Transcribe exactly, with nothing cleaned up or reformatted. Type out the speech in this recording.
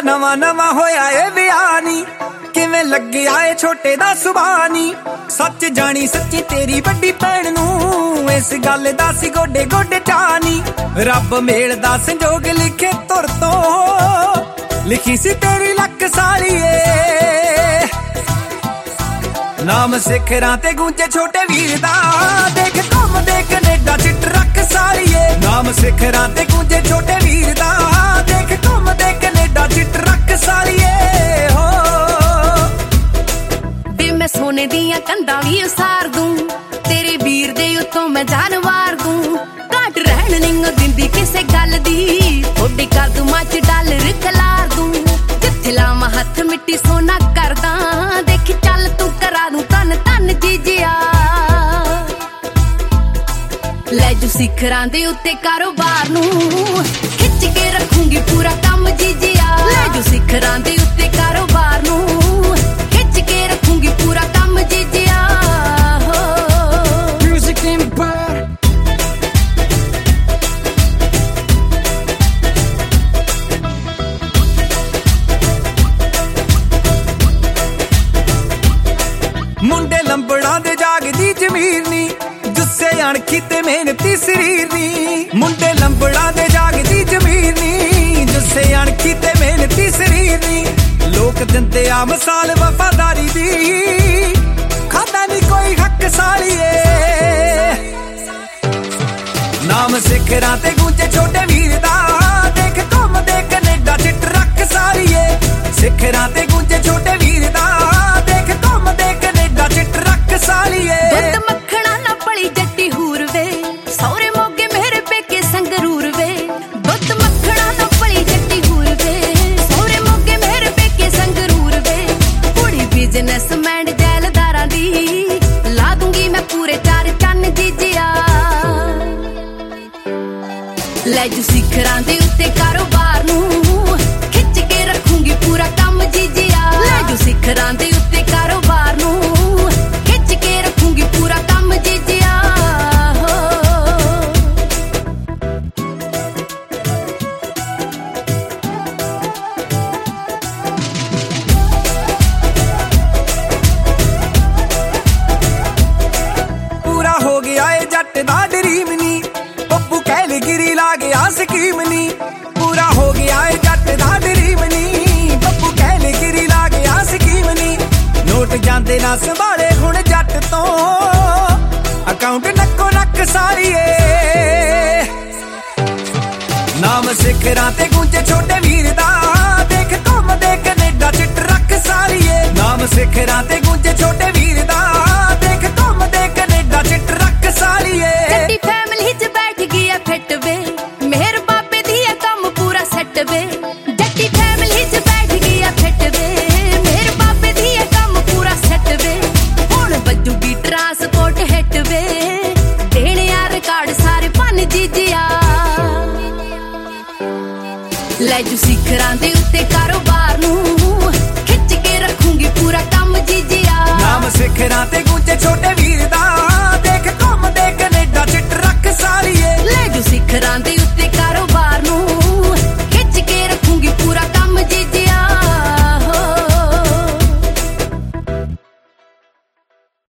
नवा नवा होया ए विआह नी किवें लग्गिया ए छोटे दा सुभाऽ नी सच जानी सच्ची तेरी वड्डी भैन नूं इस गल दा सी गोडे गोडे चानी रब मेल दा संजोग लिखे तुर तो लिखी सी तेरी लक सालिए नाम सिखरां ते गूंजे छोटे वीर दा देख घुम दे कनेडा च ट्रक सालिए नाम सिखरां ते गूंजे छोटे वीर दा देख घुम दे कनेडा च ट्रक सालिए हो वे मैं सोने दियां कंधां वी उसार दूं तेरे वीर दे उत्तों मैं जान वार दूं घट रहन नहीं दिंदी किसे गल दी थोड़ी कर दूं मच डॉलर खलार दूं जिथे लावां हथ मिट्टी सोना करदा देख चल तू करा दूं तन तन जीजिया ले जू सिखरां दे उत्ते कारोबार नूं खिच के रखूंगी पूरा काम जीजिया ले जू सिखरां दे उत्ते कारोबार नूं खिच के रखूंगी पूरा काम जीजिया हो म्यूजिक एम्पायर मुंडे लंबड़ा दे जागदी जमीर नी जुस्से अणखी ते मेहनती शरीर नी मुंडे लंबड़ा दे जागदी जमीर नी जुस्से अणखी ते मेहनती शरीर नी लोक दिंदे आ मिसाल वफादारी दी खादा नी कोई हक सालिए नाम सिखरां ते गूंजे छोटे वीर दा देख घुम दे कनेडा च ट्रक सालिए सिखरां ते गूंजे छोटे वीर दा देख घुम दे कनेडा च ट्रक सालिए दुੱਧ ਮੱਖਣਾ ਨਾ ਪਲੀ ਜੱਟੀ ਹੂਰ ਵੇ ਸਹੁਰੇ ਮੋਗੇ ਮੇਰੇ ਪੇਕੇ ਸੰਗਰੂਰ ਵੇ ਦੁੱਧ ਮੱਖਣਾ ਨਾ ਪਲੀ ਜੱਟੀ ਹੂਰ ਵੇ ਸਹੁਰੇ ਮੋਗੇ ਮੇਰੇ ਪੇਕੇ ਸੰਗਰੂਰ ਵੇ ਕੁੜੀ ਬਿਜ਼ਨਸਮੈਨ ਜੈਲਦਾਰਾਂ ਦੀ ਲਾ ਦੂੰਗੀ ਮੈਂ ਪੂਰੇ ਚਾਰ ਚੰਨ ਜੀਜਿਆ ਲੈ ਜੂ ਸਿਖਰਾਂ ਦੇ ਉੱਤੇ ਕਾਰੋਬਾਰ ਨੂੰ ਖਿੱਚ ਕੇ ਰੱਖੂੰਗੀ ਪੂਰਾ ਕੰਮ ਜੀਜਿਆ ਲੈ ਜੂ ਸਿਖਰਾਂ ਦੇ ਉੱਤੇ ਕਾਰੋਬਾਰ ਨੂੰ ਖਿੱਚ ਕੇ ਰੱਖੂੰਗੀ ਪੂਰਾ ਕੰਮ ਜੀਜਿਆ ਹੋ पूरा हो गया ए जट दा ड्रीम नी पप्पू कैलगिरी ला गया स्कीम नी पूरा हो गया ए जट दा ड्रीम नी पप्पू कैलगिरी ला गया स्कीम नी नोट जांदे ना संभाले हुण जट तो अकाउंट नक्को नक सालिए नाम सिखरां ते गूंजे छोटे